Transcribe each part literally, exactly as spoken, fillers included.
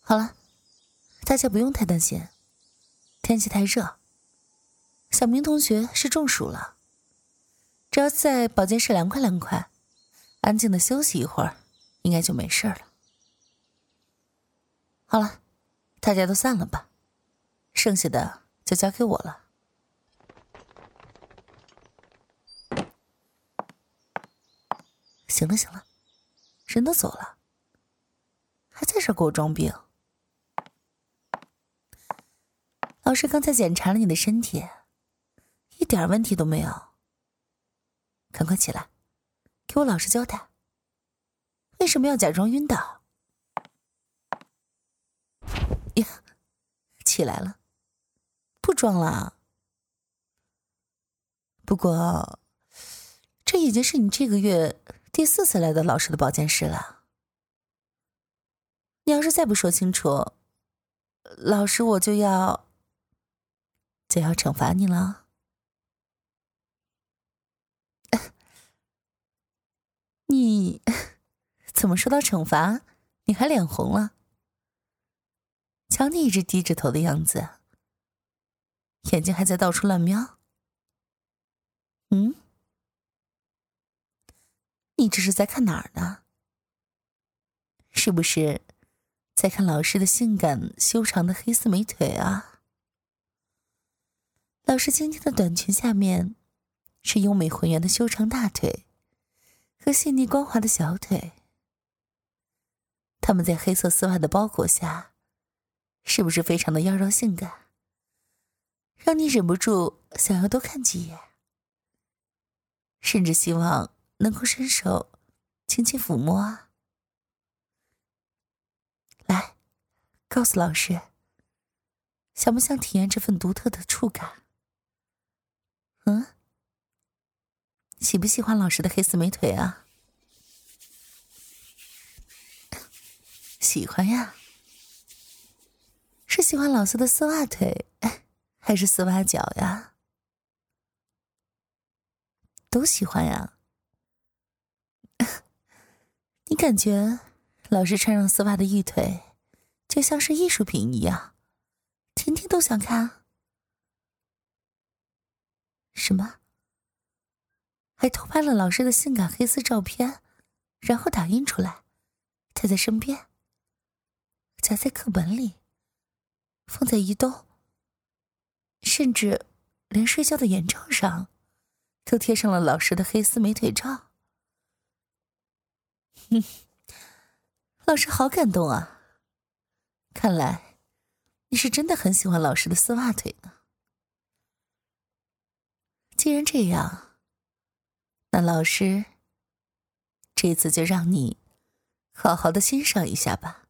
好了，大家不用太担心，天气太热，小明同学是中暑了，只要在保健室凉快凉快，安静的休息一会儿，应该就没事了。好了，大家都散了吧，剩下的就交给我了。行了行了，人都走了，还在这儿给我装病。老师刚才检查了你的身体，一点问题都没有。赶快起来，给我老实交代，为什么要假装晕倒？呀，起来了，不装了。不过，这已经是你这个月第四次来到老师的保健室了。你要是再不说清楚，老师我就要就要惩罚你了。你怎么说到惩罚，你还脸红了？瞧你一直低着头的样子，眼睛还在到处乱瞄。嗯，你这是在看哪儿呢？是不是在看老师的性感修长的黑丝美腿啊？老师今天的短裙下面是优美浑圆的修长大腿和细腻光滑的小腿，它们在黑色丝袜的包裹下，是不是非常的妖娆性感，让你忍不住想要多看几眼，甚至希望能够伸手轻轻抚摸啊？来，告诉老师，想不想体验这份独特的触感？嗯，喜不喜欢老师的黑丝美腿啊？喜欢呀。是喜欢老师的丝袜腿，还是丝袜脚呀？都喜欢呀。你感觉老师穿上丝袜的玉腿，就像是艺术品一样，天天都想看。什么？还偷拍了老师的性感黑丝照片，然后打印出来，带在身边，夹在课本里，放在衣兜，甚至连睡觉的眼罩上都贴上了老师的黑丝美腿照。哼，老师好感动啊，看来你是真的很喜欢老师的丝袜腿呢。既然这样，那老师这次就让你好好的欣赏一下吧。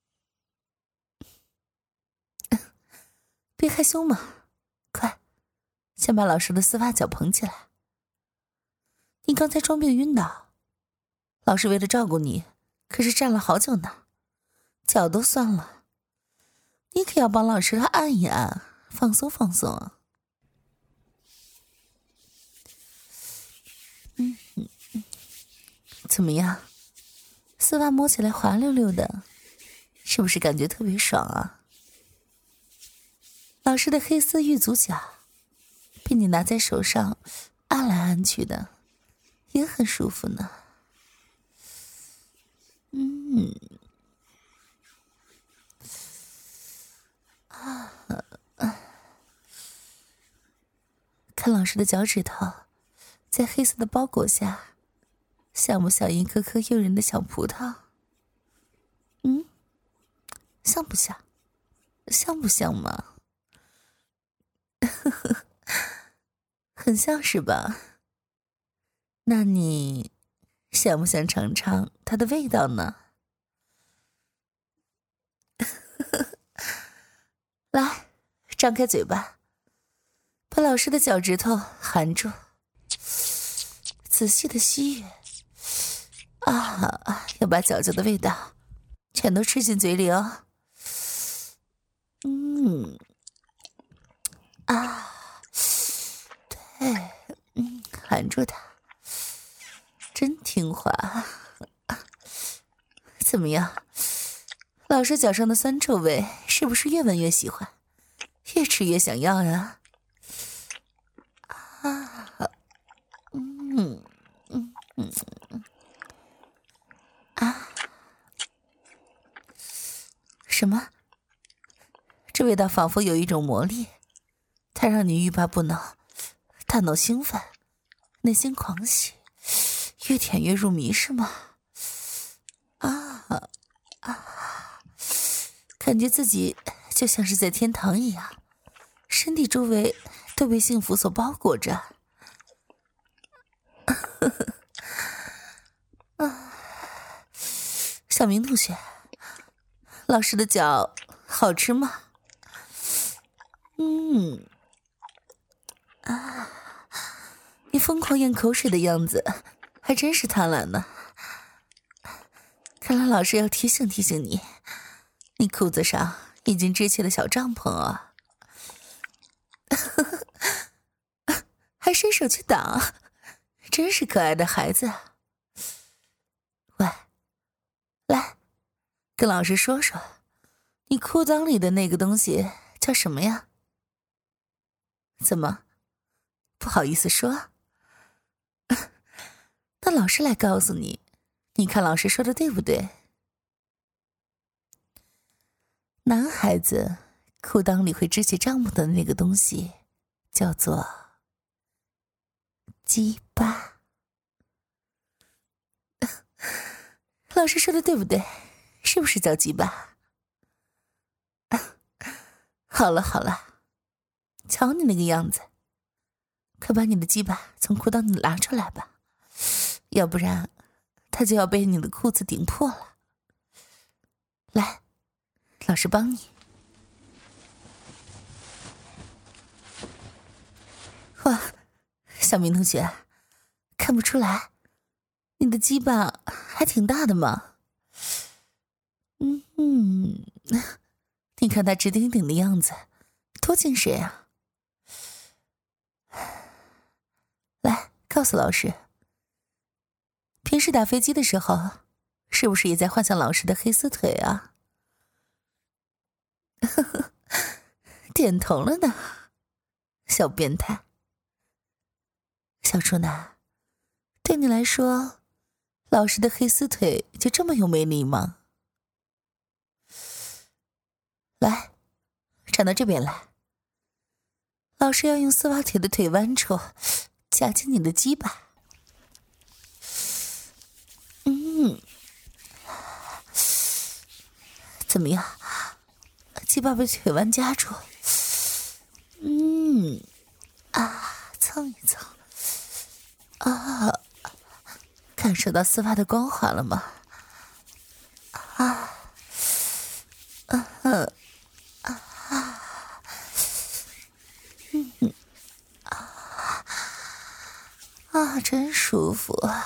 别害羞嘛，快，先把老师的丝袜脚捧起来。你刚才装病晕倒，老师为了照顾你，可是站了好久呢，脚都酸了。你可要帮老师按一按，放松放松啊。嗯嗯嗯，怎么样？丝袜摸起来滑溜溜的，是不是感觉特别爽啊？老师的黑丝玉足脚被你拿在手上按来按去的，也很舒服呢。嗯，啊，看老师的脚趾头在黑色的包裹下，像不像一颗颗诱人的小葡萄？嗯，像不像？像不像嘛？很像是吧？那你想不想尝尝它的味道呢？来，张开嘴巴，把老师的脚趾头含住，仔细的吸吮。啊，要把脚脚的味道全都吃进嘴里哦。嗯，啊，对，嗯，含住它，真听话。怎么样？ 老师脚上的酸臭味是不是越闻越喜欢，越吃越想要呀？啊，嗯嗯嗯啊，什么？这味道仿佛有一种魔力，它让你欲罢不能，大脑兴奋，内心狂喜，越舔越入迷，是吗？啊啊！感觉自己就像是在天堂一样，身体周围都被幸福所包裹着。啊，小明同学，老师的脚好吃吗？嗯，啊，你疯狂咽口水的样子，还真是贪婪呢。看来老师要提醒提醒你，你裤子上已经支起了小帐篷啊，还伸手去挡，真是可爱的孩子。喂，来，跟老师说说，你裤裆里的那个东西叫什么呀？怎么，不好意思说？那老师来告诉你，你看老师说的对不对？男孩子裤裆里会支起帐篷的那个东西叫做鸡巴。老师说的对不对？是不是叫鸡巴？好了好了，瞧你那个样子，快把你的鸡巴从裤裆里拿出来吧，要不然它就要被你的裤子顶破了。来，老师帮你。哇，小明同学，看不出来，你的鸡巴还挺大的嘛。嗯嗯，你看他直挺挺的样子，多精神啊！来，告诉老师，平时打飞机的时候，是不是也在幻想老师的黑丝腿啊？点头了呢，小变态。小处男，对你来说，老师的黑丝腿就这么有魅力吗？来，站到这边来。老师要用丝袜腿的腿弯处夹紧你的鸡巴。嗯，怎么样？鸡巴被腿弯夹住。嗯，啊，蹭一蹭。啊，感受到丝袜的光滑了吗？啊，嗯哼，啊，嗯嗯，啊，啊，真舒服啊！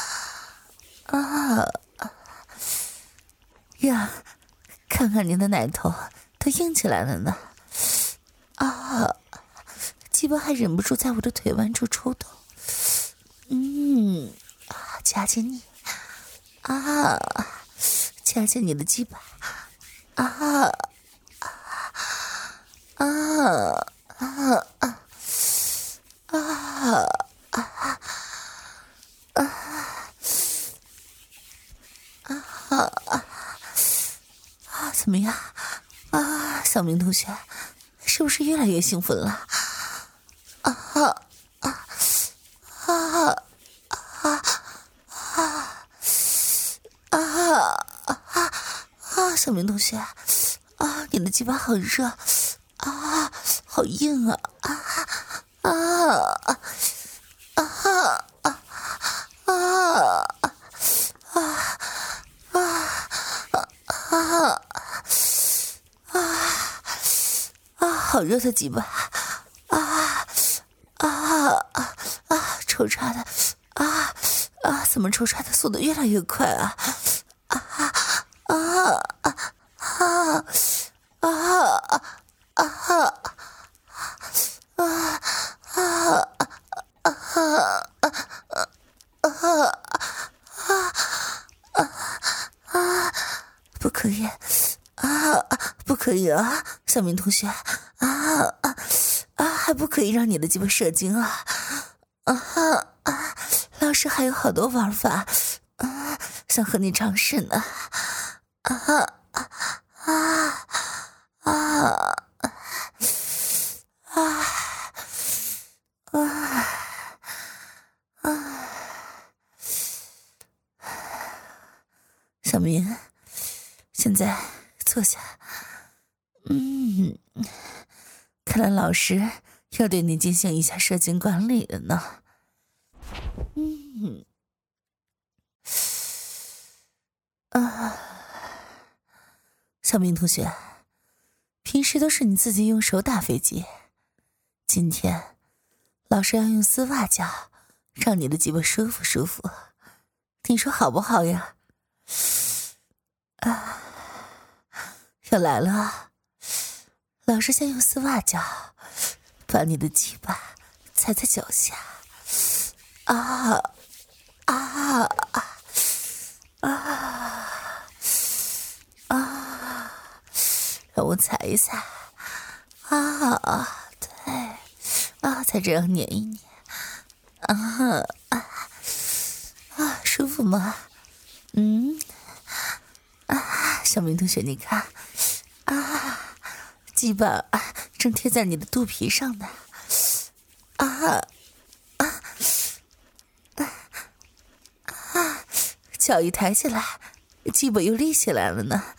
啊呀，看看您的奶头都硬起来了呢！啊，鸡巴还忍不住在我的腿弯处抽动。嗯，啊，夹紧你，啊，夹紧你的鸡巴，啊啊啊啊啊啊啊啊啊！怎么样？啊，小明同学，是不是越来越兴奋了？啊啊啊啊啊啊啊啊！小明同学，啊，你的鸡巴好热，啊，好硬啊！啊啊啊啊啊啊啊啊啊！好热的鸡巴！啊啊啊啊！抽出来的啊啊！怎么抽出来的速度越来越快啊？啊啊啊啊啊啊啊啊啊！不可以， 啊，不可以啊，小明同学，啊啊啊，还不可以让你的鸡巴射精啊！啊啊，老师还有好多玩法，啊，想和你尝试呢。啊啊啊啊啊啊啊！小明，现在坐下。嗯，看来老师要对你进行一下射精管理了呢。嗯，啊，小明同学，平时都是你自己用手打飞机，今天老师要用丝袜脚，让你的鸡巴舒服舒服，你说好不好呀？啊，要来了，老师先用丝袜脚把你的鸡巴踩在脚下。啊啊啊啊！让我踩一踩。啊，对，啊，再这样捻一捻。啊啊啊，舒服吗？嗯。啊，小明同学，你看，啊，鸡巴正贴在你的肚皮上呢。啊啊啊啊！脚一抬起来，鸡巴又立起来了呢。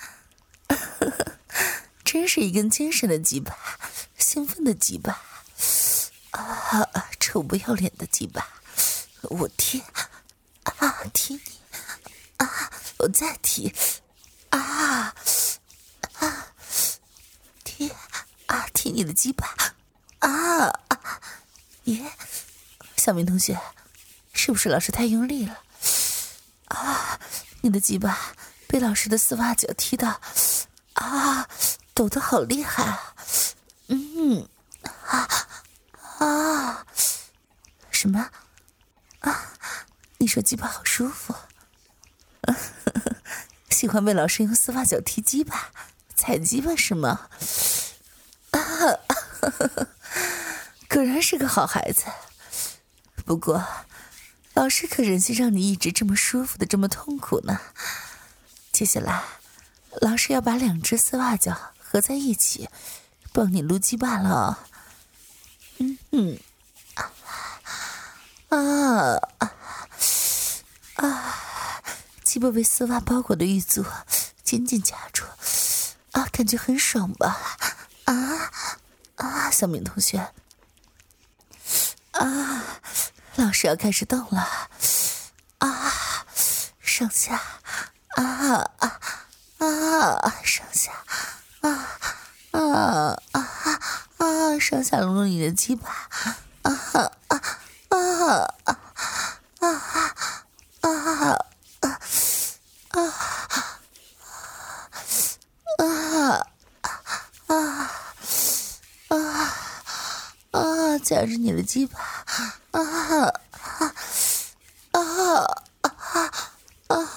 真是一根精神的鸡巴，兴奋的鸡巴。啊，臭不要脸的鸡巴！我踢，啊，踢你，啊，我再踢。啊啊！踢啊踢你的鸡巴！啊啊！耶，小明同学，是不是老师太用力了？啊，你的鸡巴被老师的丝袜脚踢到，啊，抖得好厉害啊！嗯，啊啊！什么？啊，你说鸡巴好舒服？呵呵，喜欢被老师用丝袜脚踢鸡巴、踩鸡巴是吗？啊，呵呵，果然是个好孩子。不过，老师可忍心让你一直这么舒服的这么痛苦呢。接下来，老师要把两只丝袜脚合在一起，帮你撸鸡巴了。嗯嗯，啊啊啊！鸡巴被丝袜包裹的玉足紧紧夹住，啊，感觉很爽吧？啊啊，小明同学，啊，老师要开始动了，啊，上下，啊啊啊，上下，啊啊啊啊，上下撸你的鸡巴，啊啊啊啊啊啊！啊啊啊啊啊！夹着你的鸡巴，啊啊啊啊啊啊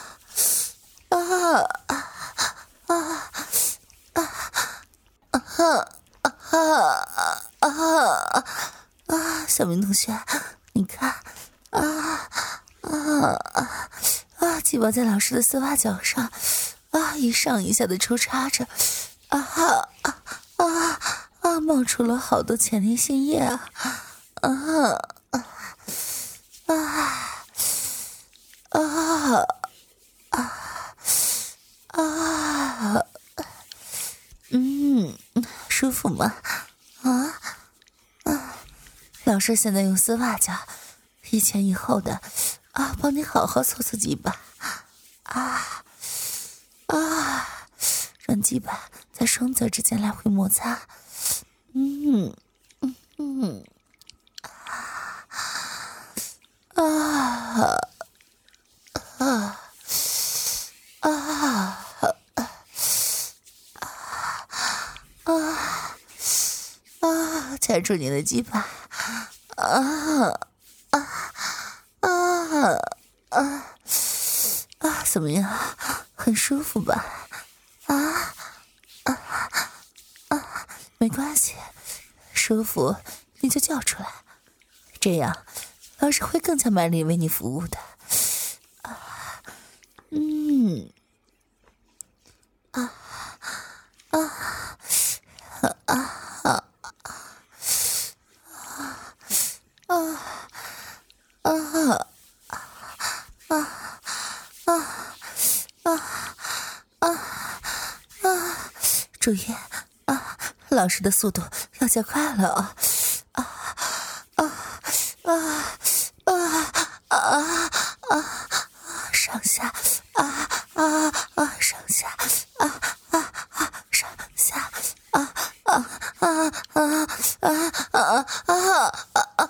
啊啊啊！小明同学，你看，啊啊啊！鸡巴在老师的丝袜脚上。啊，一上一下的抽插着，啊啊啊啊！冒出了好多前列腺液啊！啊啊啊啊啊！嗯，舒服吗？啊啊！老师现在用丝袜脚，一前一后的啊，帮你好好搓搓鸡巴啊！啊，让鸡巴在双侧之间来回摩擦，嗯嗯嗯，啊啊啊啊啊啊！踩住你的鸡巴，啊啊啊啊啊！怎么样？很舒服吧？啊没关系，舒服你就叫出来，这样老师会更加卖力为你服务的。啊，嗯，啊啊啊啊啊啊啊啊啊！注意啊，老师的速度要加快了啊！啊啊啊啊啊啊！上下啊啊啊！上下啊啊啊！上下啊啊啊啊啊啊啊啊啊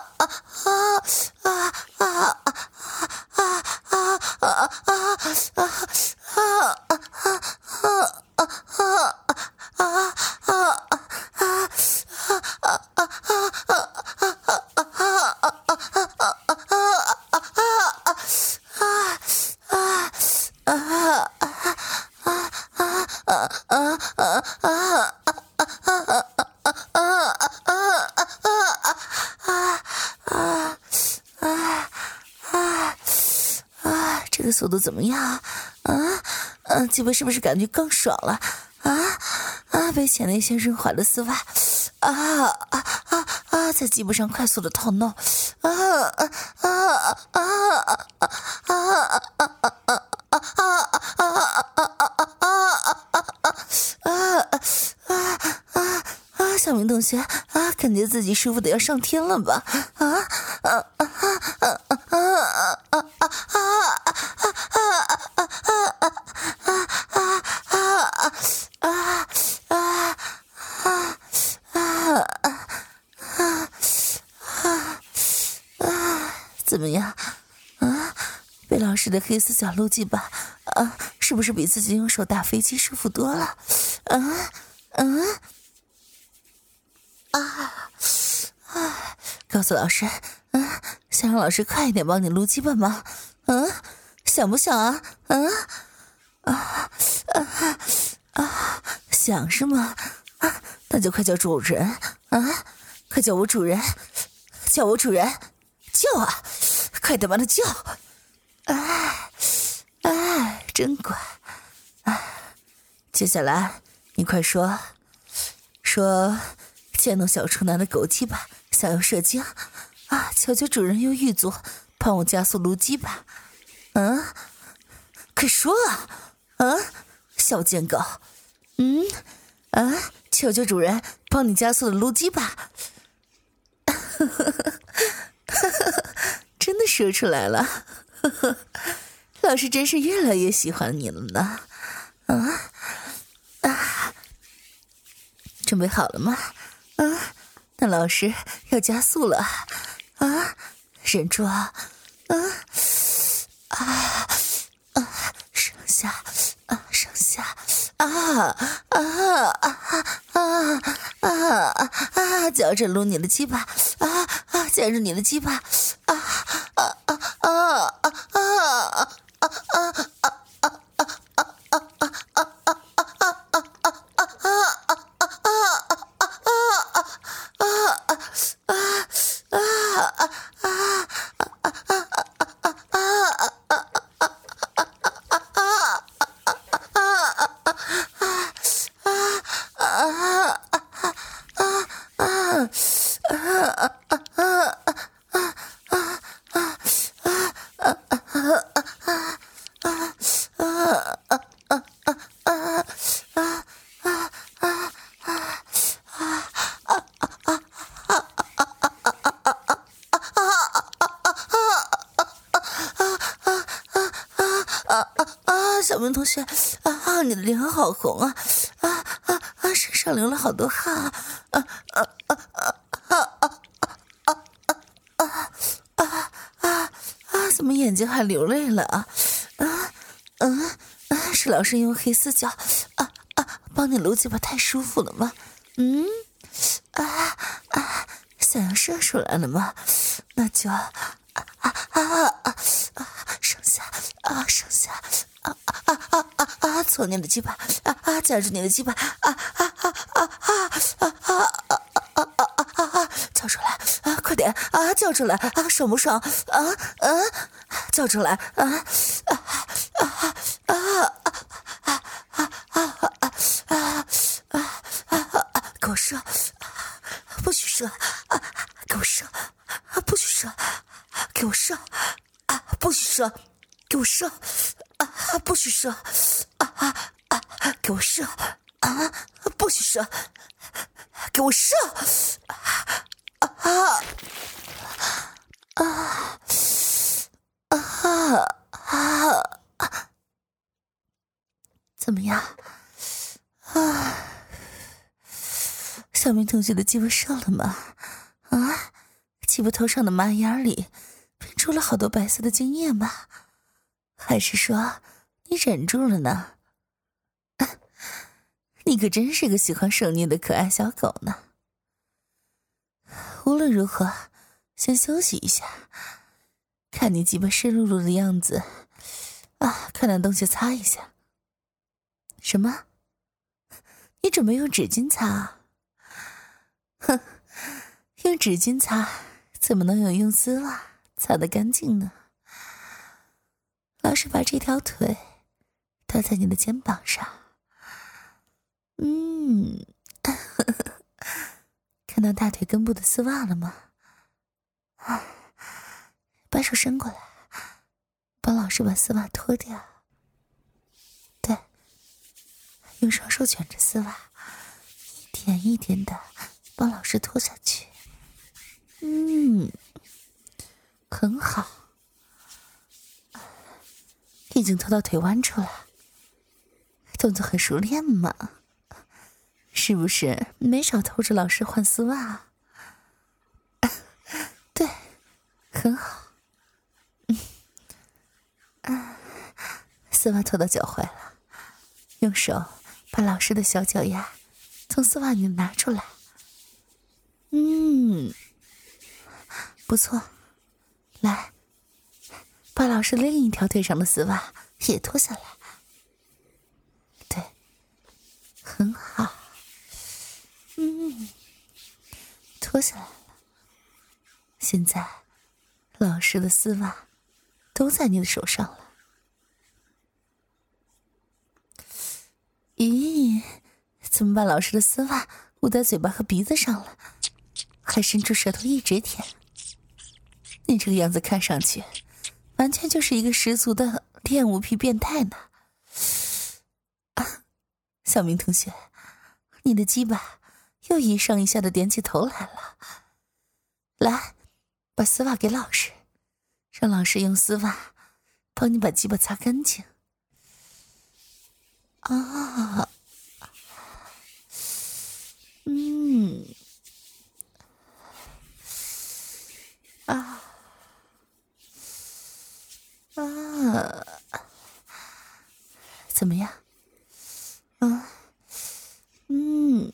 这个速度怎么样啊？啊，嗯，鸡巴是不是感觉更爽了？啊啊，被前列腺润滑的丝袜，啊啊啊啊，在鸡巴上快速的套弄，啊啊啊啊啊啊啊啊啊！小明同学啊，感觉自己舒服的要上天了吧？啊啊啊啊啊啊啊啊怎么样？啊，被老师的黑丝小鹿鸡巴啊，是不是比自己用手打飞机舒服多了？嗯嗯啊啊！告诉老师，嗯，想让老师快一点帮你撸鸡巴吗？嗯，想不想啊？嗯啊啊啊！想是吗？啊，那就快叫主人啊！快叫我主人，叫我主人，叫啊！快点把他叫！哎哎，真乖！哎，接下来你快说说，见到小处男的狗鸡巴想要射精啊！求求主人用玉足帮我加速撸鸡巴！嗯，快说啊！啊，小贱狗！嗯啊，求求主人帮你加速的撸鸡巴！真的说出来了，呵呵，老师真是越来越喜欢你了呢。啊啊，准备好了吗？啊，那老师要加速了啊！忍住啊！啊啊啊！上下啊，上下啊啊啊啊啊啊！嚼着撸你的鸡巴啊啊！夹着你的鸡巴啊啊啊啊啊啊啊啊！小明同学啊，你的脸好红啊啊啊啊！身上流了好多汗啊啊啊啊啊啊啊啊啊啊啊！怎么眼睛还流泪了啊？啊嗯啊！是老师用黑丝脚啊啊帮你撸鸡巴太舒服了吗？嗯啊啊！想要射出来了吗？那就啊啊啊啊啊！上下啊上下。啊啊啊啊啊！搓你的鸡巴啊啊！夹住你的鸡巴啊啊啊啊啊啊啊，叫出来啊，爽不爽？啊啊，叫出来啊啊啊啊啊啊啊啊啊！给我射，不许射！给我射，不许射！给我射，不许射！给我射，不许射！给我射，不许射！给我射！啊啊啊啊！怎么样？啊，小明同学的鸡巴射了吗？啊，鸡巴头上的马眼里喷出了好多白色的精液吗？还是说你忍住了呢？你可真是个喜欢受虐的可爱小狗呢。无论如何，先休息一下。看你鸡巴湿漉漉的样子，啊，快拿东西擦一下。什么？你准备用纸巾擦？哼，用纸巾擦怎么能有用丝袜擦得干净呢？老师把这条腿搭在你的肩膀上。嗯，看到大腿根部的丝袜了吗？啊，把手伸过来，帮老师把丝袜脱掉。对，用双手卷着丝袜，一点一点的帮老师脱下去。嗯，很好，已经脱到腿弯处了，动作很熟练嘛。是不是没少偷着老师换丝袜？对，很好。嗯，啊，丝袜脱到脚踝了，用手把老师的小脚丫从丝袜里拿出来。嗯，不错。来，把老师另一条腿上的丝袜也脱下来。对，很好。嗯，脱下来了。现在，老师的丝袜都在你的手上了。咦，怎么把老师的丝袜捂在嘴巴和鼻子上了？还伸出舌头一直舔。你这个样子看上去，完全就是一个十足的恋物癖变态呢。啊，小明同学，你的鸡巴又一上一下的点起头来了。来，把丝袜给老师，让老师用丝袜帮你把鸡巴擦干净。啊，嗯，啊，啊，怎么样？啊，嗯。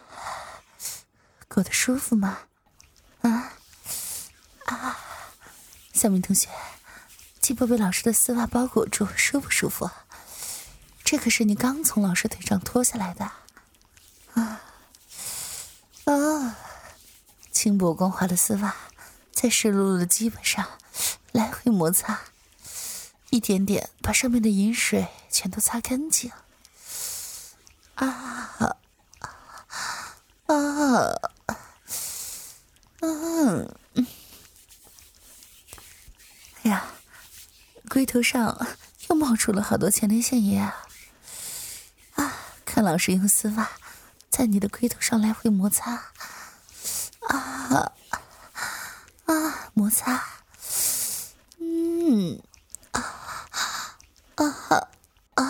过得舒服吗？啊啊！小明同学，鸡巴被老师的丝袜包裹住，舒不舒服？这可是你刚从老师腿上脱下来的。啊啊！轻薄光滑的丝袜在湿漉漉的鸡巴上来回摩擦，一点点把上面的饮水全都擦干净。啊啊！嗯，哎呀，龟头上又冒出了好多前列腺液啊！啊，看老师用丝袜在你的龟头上来回摩擦，啊啊，摩擦，嗯，啊啊啊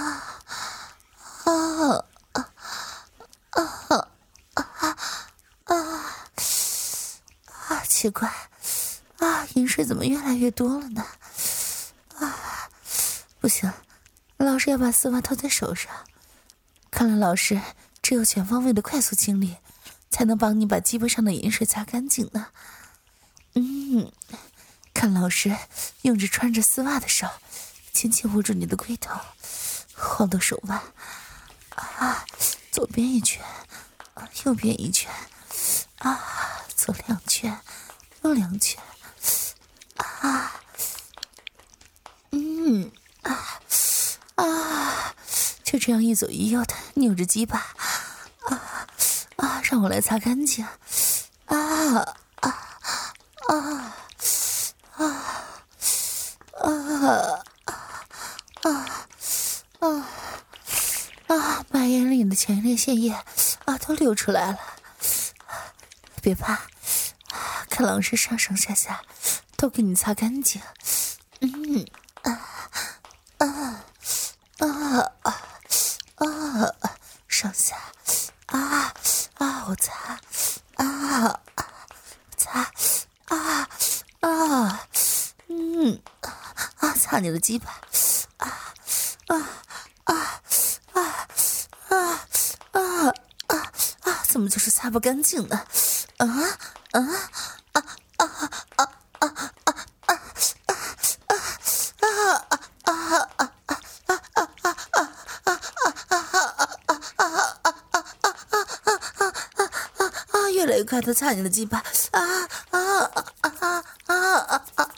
啊啊啊啊！啊，奇怪，啊，饮水怎么越来越多了呢？啊，不行，老师要把丝袜套在手上。看来老师只有全方位的快速清理，才能帮你把鸡巴上的饮水擦干净呢。嗯，看老师用着穿着丝袜的手，轻轻握住你的龟头，晃动手腕，啊，左边一圈，右边一圈，啊，左两圈，右两圈， 啊，嗯啊啊，就这样一左一右的扭着鸡巴，啊啊，让我来擦干净，啊啊啊啊啊啊啊啊！把眼里的前列腺液啊都流出来了，别怕，看老师上上下下都给你擦干净。嗯啊啊啊啊！上下啊啊！我擦啊擦啊啊！嗯啊！擦你的鸡巴啊啊啊啊啊啊啊啊！怎么就是擦不干净呢？啊啊啊啊啊啊啊啊啊啊！越来越快的擦你的鸡巴啊啊啊啊啊啊啊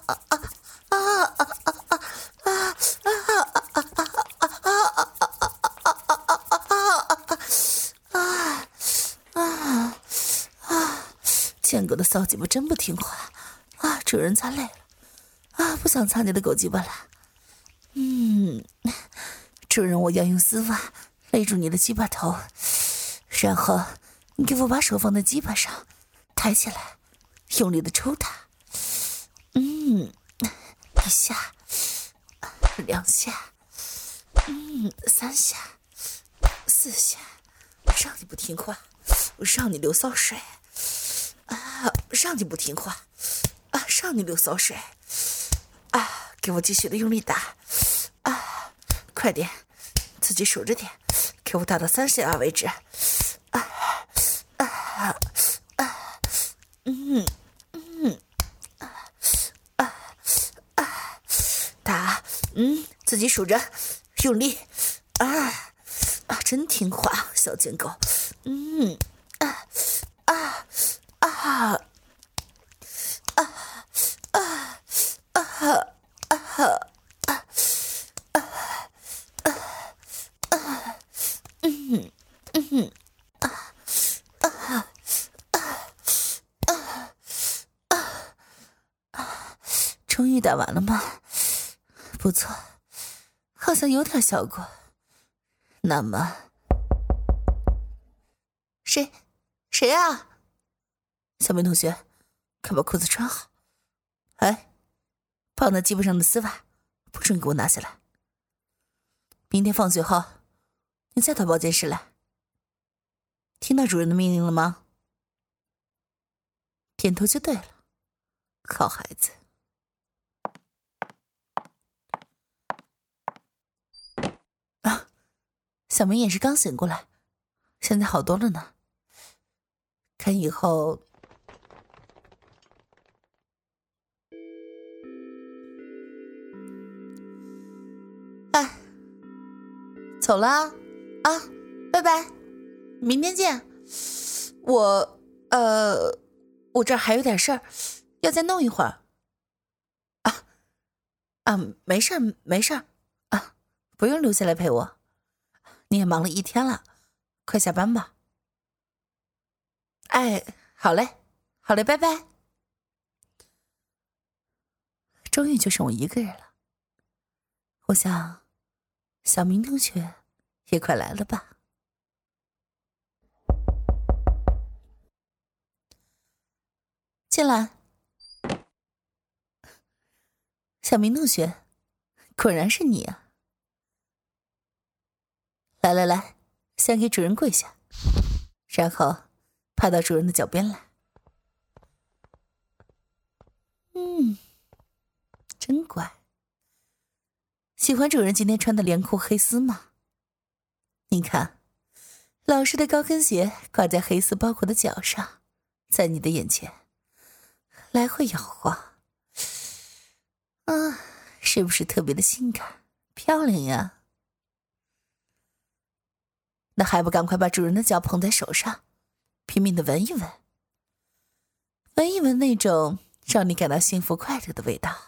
贱狗的骚鸡巴真不听话啊！主人擦累了啊，不想擦你的狗鸡巴了。嗯，主人，我要用丝袜勒住你的鸡巴头，然后你给我把手放在鸡巴上，抬起来，用力的抽它。嗯，一下，两下，嗯，三下，四下，让你不听话，我让你流骚水。啊！让你不听话，啊！让你流骚水，啊！给我继续的用力打，啊！快点，自己数着点，给我打到三十下为止，啊啊啊！嗯嗯啊啊啊！打，嗯，自己数着，用力，啊啊！真听话，小贱狗，嗯啊啊！啊啊啊啊啊啊啊啊！嗯嗯啊啊啊啊啊！终于打完了吗？不错，好像有点效果。那么，谁谁啊？小明同学，快把裤子穿好。哎，放在鸡巴上的丝袜不准给我拿下来。明天放学后你再到保健室来。听到主任的命令了吗？点头就对了，好孩子。啊，小明也是刚醒过来，现在好多了呢。看以后哎，走了啊，拜拜，明天见。我呃，我这儿还有点事儿，要再弄一会儿。啊啊，没事儿没事儿啊，不用留下来陪我。你也忙了一天了，快下班吧。哎，好嘞，好嘞，拜拜。终于就剩我一个人了，我想小明同学也快来了吧。进来。小明同学，果然是你啊。来来来，先给主人跪下，然后趴到主人的脚边来。嗯，真乖。喜欢主人今天穿的连裤黑丝吗？你看，老师的高跟鞋挂在黑丝包裹的脚上，在你的眼前来回摇晃。啊，是不是特别的性感漂亮呀？那还不赶快把主人的脚捧在手上，拼命的闻一闻，闻一闻那种让你感到幸福快乐的味道。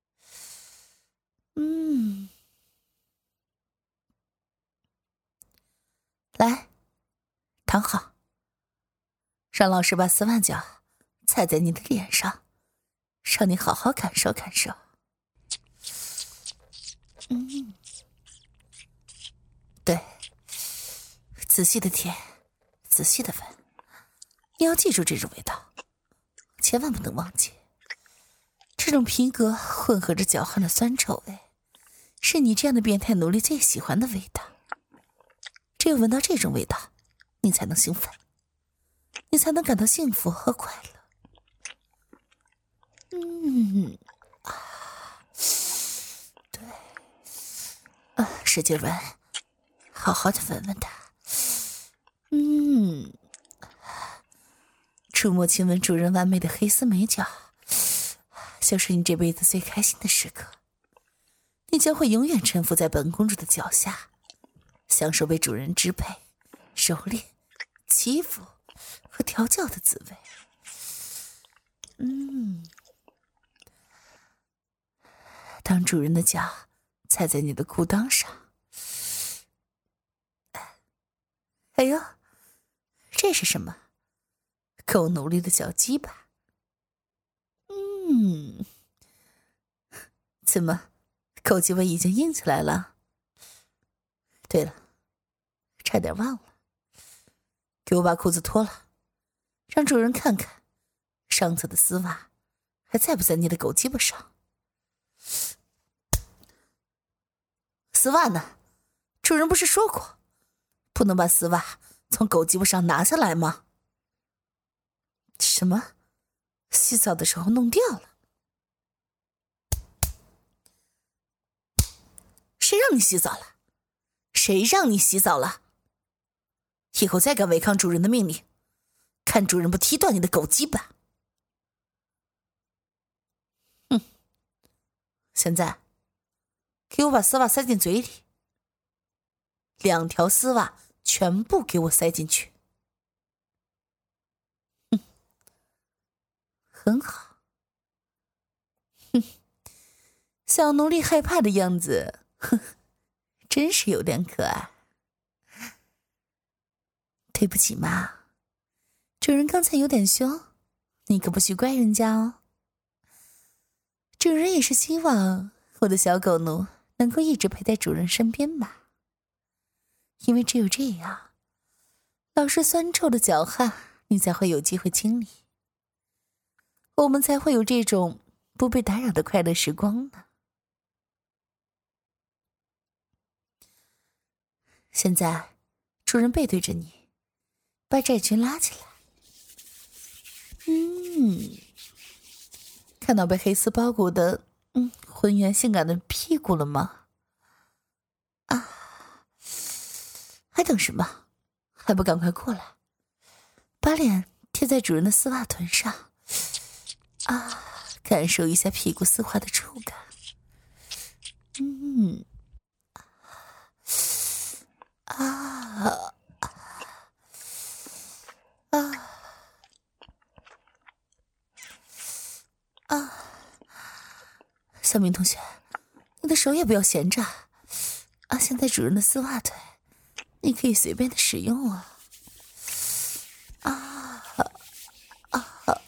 嗯，来，躺好，让老师把丝袜脚踩在你的脸上，让你好好感受感受。嗯，对，仔细的舔，仔细的闻，你要记住这种味道，千万不能忘记。这种皮革混合着脚汗的酸臭味，是你这样的变态奴隶最喜欢的味道。只有闻到这种味道，你才能兴奋，你才能感到幸福和快乐。嗯，啊，对，啊，使劲闻，好好的闻闻它。嗯，触摸亲吻主人完美的黑丝美脚，就是你这辈子最开心的时刻。你将会永远臣服在本公主的脚下，享受被主人支配、蹂躏、欺负和调教的滋味。嗯，当主人的脚踩在你的裤裆上，哎呦，这是什么？狗奴隶的小鸡吧？嗯，怎么，狗鸡味已经硬起来了？对了，差点忘了，给我把裤子脱了，让主人看看上次的丝袜还在不在你的狗鸡巴上。丝袜呢？主人不是说过不能把丝袜从狗鸡巴上拿下来吗？什么？洗澡的时候弄掉了？谁让你洗澡了？谁让你洗澡了？以后再敢违抗主人的命令，看主人不踢断你的狗鸡巴！哼！现在，给我把丝袜塞进嘴里，两条丝袜全部给我塞进去。哼，很好。哼，小奴隶害怕的样子，哼，真是有点可爱。对不起嘛，主人刚才有点凶，你可不许怪人家哦。主人也是希望我的小狗奴能够一直陪在主人身边嘛，因为只有这样，老是酸臭的脚汗你才会有机会清理，我们才会有这种不被打扰的快乐时光呢。现在主人背对着你，把窄裙拉起来。嗯，看到被黑丝包裹的嗯浑圆性感的屁股了吗？啊，还等什么？还不赶快过来，把脸贴在主人的丝袜臀上，啊，感受一下屁股丝滑的触感。嗯，啊啊啊！小明同学，你的手也不要闲着啊！现在主人的丝袜腿，你可以随便的使用啊！啊啊啊！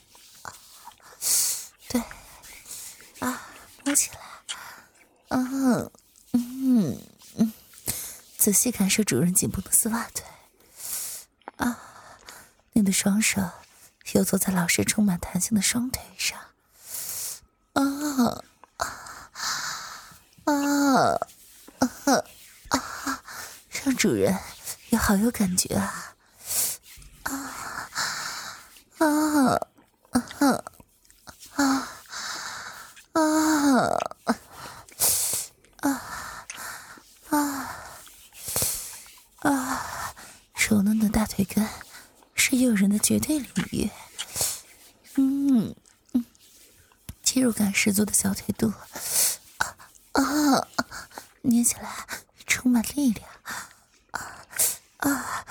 对，啊，摸起来，嗯嗯嗯，仔细感受主人紧绷的丝袜腿。啊，你的双手游走在老师充满弹性的双腿上。啊啊啊啊！让主人也好有感觉啊！啊啊啊啊啊啊啊！柔嫩的大腿根是诱人的绝对领域。嗯嗯，肌肉感十足的小腿肚，啊啊，捏起来充满力量，啊啊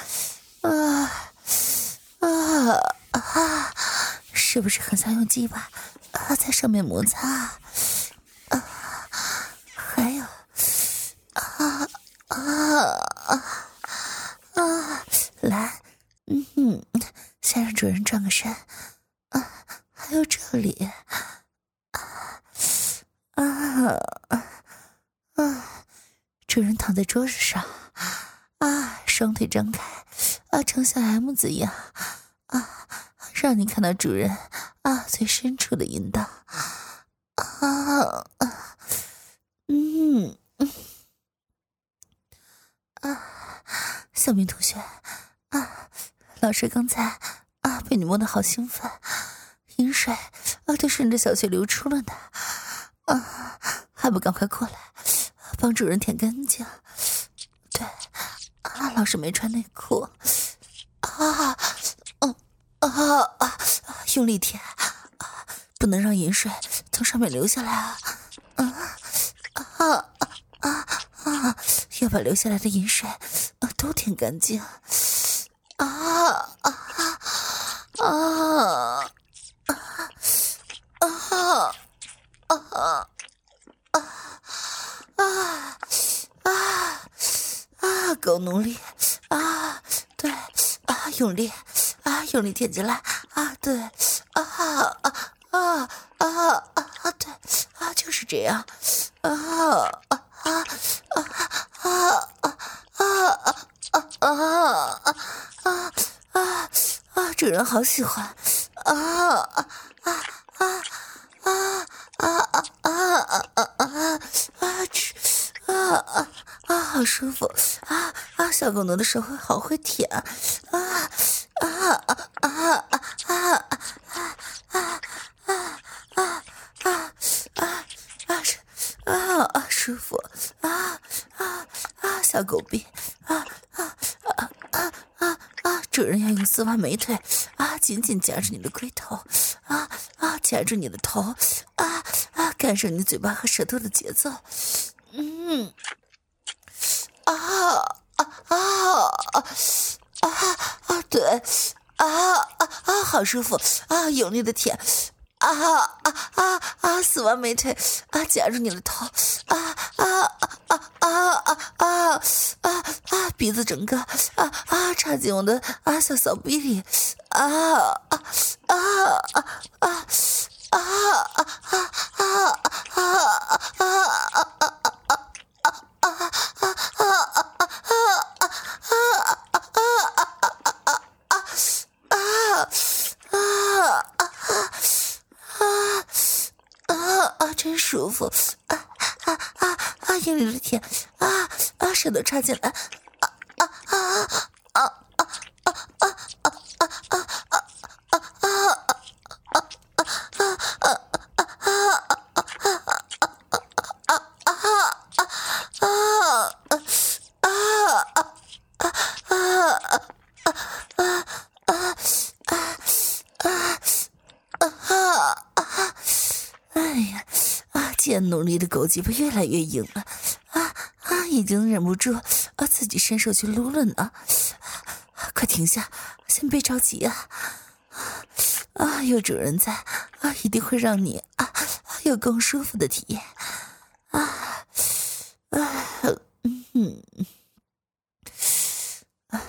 啊啊啊！是不是很想用鸡巴啊啊，在上面摩擦，啊，还有，啊啊啊啊，来，嗯哼，先让主人转个身，啊，还有这里，啊啊啊，主人躺在桌子上，啊，双腿张开，啊，呈像 M 字一样，啊，让你看到主人啊最深处的阴道，啊，嗯嗯，啊，小明同学，啊，老师刚才啊被你摸得好兴奋，饮水啊都顺着小穴流出了呢，啊，还不赶快过来帮主人舔干净？对，啊，老师没穿内裤，啊，嗯啊啊，用力舔，啊，不能让饮水从上面流下来啊，啊啊啊啊，要把流下来的饮水啊都舔干净，啊啊啊啊啊啊啊啊啊！够努力啊！对啊，用力啊，用力舔进来啊！对啊啊啊啊啊！对啊，就是这样啊啊啊啊啊啊啊啊啊啊啊！主人好喜欢啊啊啊啊啊啊啊啊啊啊！吃啊啊啊，好舒服啊啊！小狗奴的手好会舔啊啊啊啊啊啊啊啊啊啊啊啊是啊啊舒服啊啊啊小狗逼啊啊啊啊啊啊！主人要用丝袜美腿啊紧紧夹住你的龟头啊啊夹住你的头啊啊感受你嘴巴和舌头的节奏，嗯。啊啊啊啊啊啊！对，啊啊啊，好舒服啊！用力的舔，啊啊啊啊！死完美腿啊，夹住你的头，啊啊啊啊啊啊啊啊！鼻子整个啊啊插进我的啊小骚逼里，啊啊啊啊啊啊啊啊啊啊啊啊！真舒服啊啊啊啊！用力的舔啊啊！舌头插进来啊啊啊啊啊啊啊啊啊啊见努力的狗鸡巴越来越硬了，啊啊，已经忍不住啊，自己伸手去撸了呢，啊，快停下，先别着急啊，啊，有主人在啊，一定会让你啊有更舒服的体验，啊啊嗯啊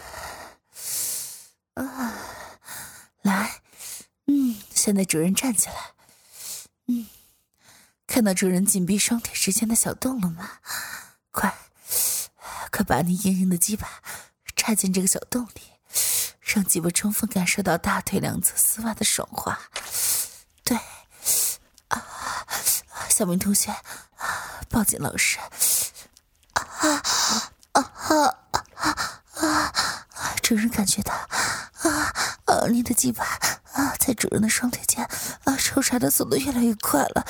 啊，来，嗯，现在主人站起来，嗯。看到主人紧闭双腿之间的小洞了吗？快，快把你硬硬的鸡巴插进这个小洞里，让鸡巴充分感受到大腿两侧丝袜的爽滑。对，啊，小明同学，抱紧老师。啊啊啊啊啊！主人感觉到啊啊，你的鸡巴啊，在主人的双腿间啊，抽插的速度越来越快了。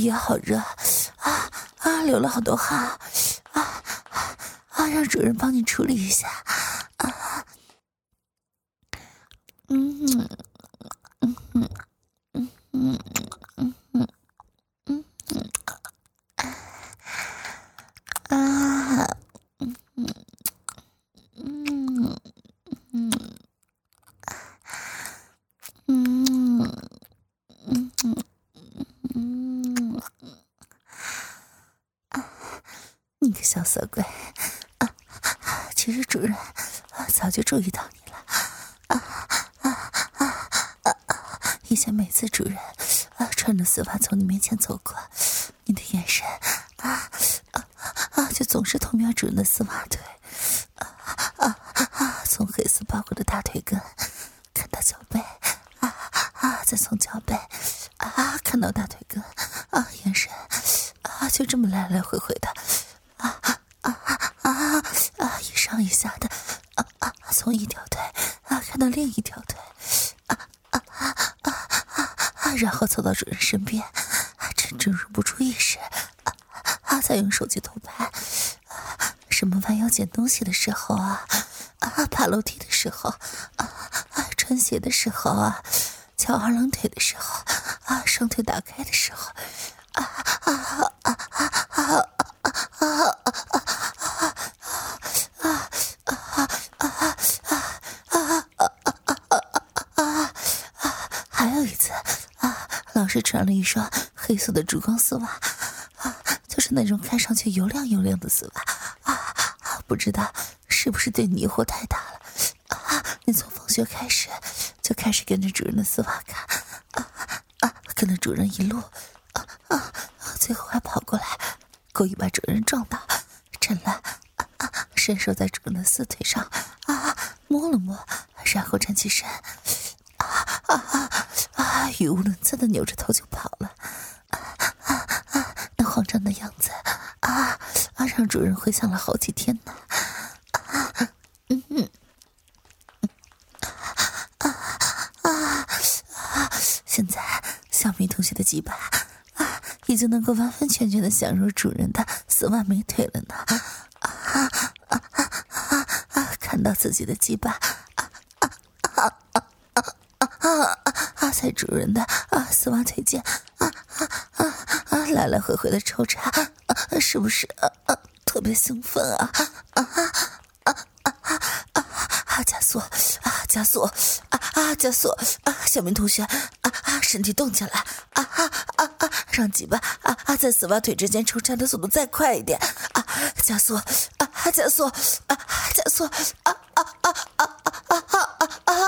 也好热啊啊，流了好多汗啊啊，让主人帮你处理一下啊。嗯嗯嗯嗯嗯嗯嗯嗯嗯啊嗯嗯嗯嗯嗯嗯嗯，你个小色鬼啊！其实主人啊早就注意到你了啊啊啊啊！以前每次主人啊穿着丝袜从你面前走过，你的眼神啊啊啊就总是偷瞄主人的丝袜腿啊啊啊，从黑丝包裹的大腿根看到脚背啊啊，再从脚背啊看到大腿根啊，眼神啊就这么来来回回的啊啊啊啊啊，一上一下的啊啊，从一条腿啊看到另一条腿啊啊啊啊啊，然后走到主人身边啊，趁主人不注意时啊啊，再用手机偷拍啊，什么弯腰捡东西的时候啊啊，爬楼梯的时候啊啊，穿鞋的时候啊，翘二郎腿的时候啊，双腿打开的时候啊啊啊啊啊啊还有一次啊，老师穿了一双黑色的珠光丝袜啊，就是那种看上去油亮油亮的丝袜啊，不知道是不是对你诱惑太大了啊？你从放学开始就开始跟着主人的丝袜看啊啊，跟着主人一路啊啊，最后还跑过来故意把主人撞倒，真了啊啊，伸手在主人的四腿上啊摸了摸，然后站起身啊啊啊啊，语无伦次的扭着头就跑了啊啊啊，那慌张的样子啊啊，让主人回想了好几天呢啊嗯嗯啊啊啊，现在小明同学的鸡巴啊已经能够完完全全的享受主人的丝袜美腿了呢啊啊啊啊啊，看到自己的鸡巴啊啊啊啊啊啊啊，在主人的啊丝袜腿间啊啊啊啊来来回回的抽插啊，是不是啊啊特别兴奋啊啊啊啊啊啊啊，加速啊加速啊啊加速啊，小明同学啊啊身体动起来啊啊啊啊，让鸡巴啊啊在丝袜腿之间抽插的速度再快一点啊，加速啊啊加速啊加速啊啊啊啊啊啊啊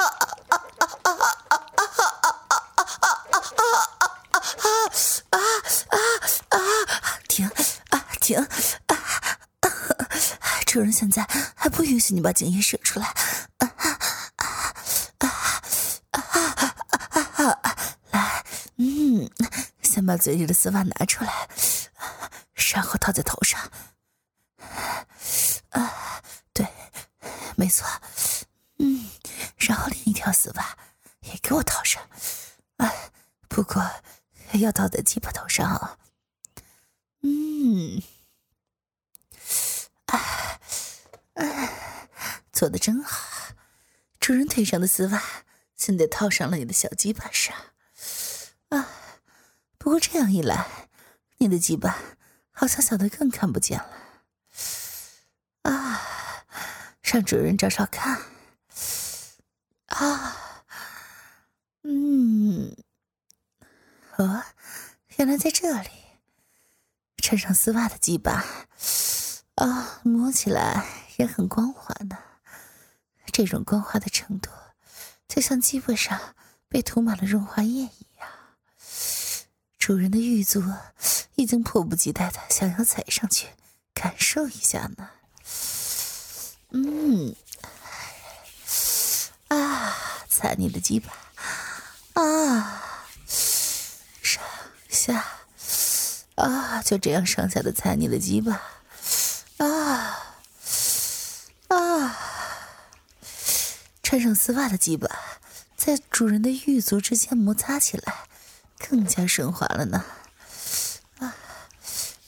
停啊停啊！主人现在还不允许你把精液射出来啊啊啊啊啊啊！来，嗯，先把嘴里的丝袜拿出来，然后套在头上。啊，对，没错，嗯，然后另一条丝袜也给我套上。啊，不过要套在鸡巴头上啊。嗯，啊啊，做得真好，主人腿上的丝袜现在套上了你的小鸡巴上啊。不过这样一来，你的鸡巴好像小得更看不见了啊。让主人找找看啊。嗯，哦，原来在这里。穿上丝袜的鸡巴啊，摸起来也很光滑呢。这种光滑的程度，就像鸡巴上被涂满了润滑液一样。主人的玉足已经迫不及待的想要踩上去感受一下呢。嗯，啊，踩你的鸡巴啊，上下。啊，就这样上下的踩你的鸡巴，啊啊！穿上丝袜的鸡巴，在主人的玉足之间摩擦起来，更加顺滑了呢。